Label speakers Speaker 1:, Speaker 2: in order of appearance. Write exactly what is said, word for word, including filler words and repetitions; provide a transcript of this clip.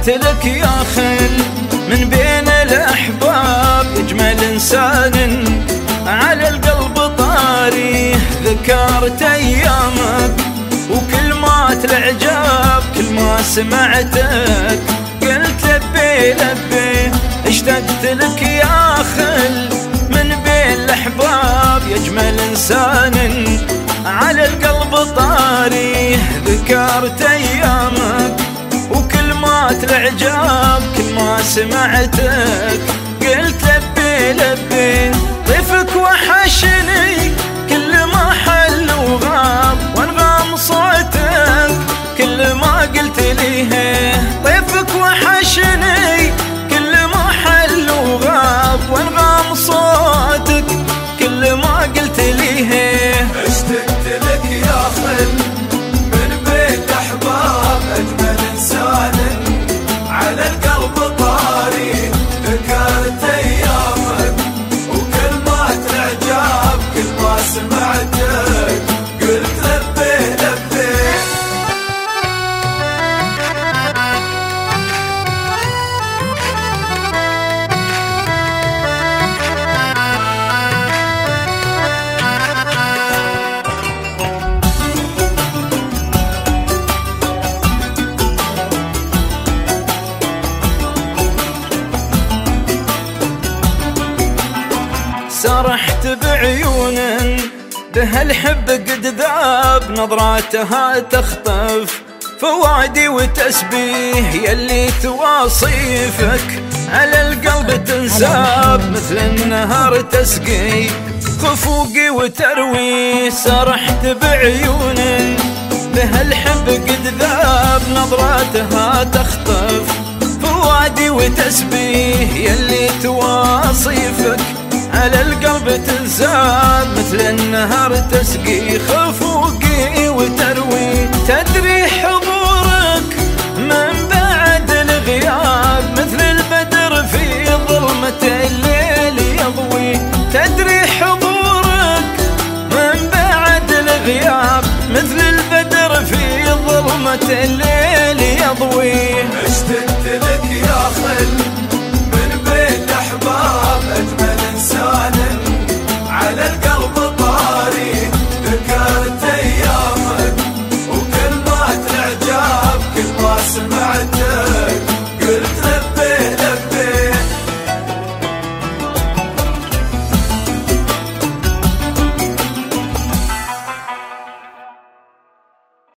Speaker 1: اشتقت لك يا خل من بين الأحباب، أجمل إنسان على القلب طاري. ذكرت أيامك وكلمات الإعجاب، كل ما سمعتك قلت لبي لبي. اشتقت لك يا خل من بين الأحباب، يا أجمل إنسان على القلب طاري. ذكرت أيامك وكلمات الإعجاب، كل ما سمعتك قلت لبي لبي. طيفك وحشني كل ما حل وغاب، وانغام صوتك كل ما قلت ليه. طيفك وحشني كل ما حل وغاب، وانغام صوتك كل ما قلت ليه.
Speaker 2: اشتقت لك يا خل من بيت احباب، اجمل انسان على القلب طاري. ذكرت ايامك وكلمات الاعجاب، كل ما سمعتك قلت لبي لبي.
Speaker 1: سرحت بعيون بهالحب قد ذاب، نظراتها تخطف فوادي وتسبيه. يلي تواصيفك على القلب تنساب، مثل النهر تسقي خفوقي وتروي. سرحت بعيون بهالحب قد ذاب، نظراتها تخطف فوادي وتسبيه. يلي تواصيفك على القلب تنساب، مثل النهر تسقي خفوقي وتروي. تدري حضورك من بعد الغياب، مثل البدر في ظلمة الليل يضوي. تدري حضورك من بعد الغياب، مثل البدر في ظلمة الليل يضوي.
Speaker 2: اشتقت لك يا خل من بيت احباب، اجمل انسان على القلب طاري. ذكرت ايامك وكلمات الاعجاب، كل ما سمعت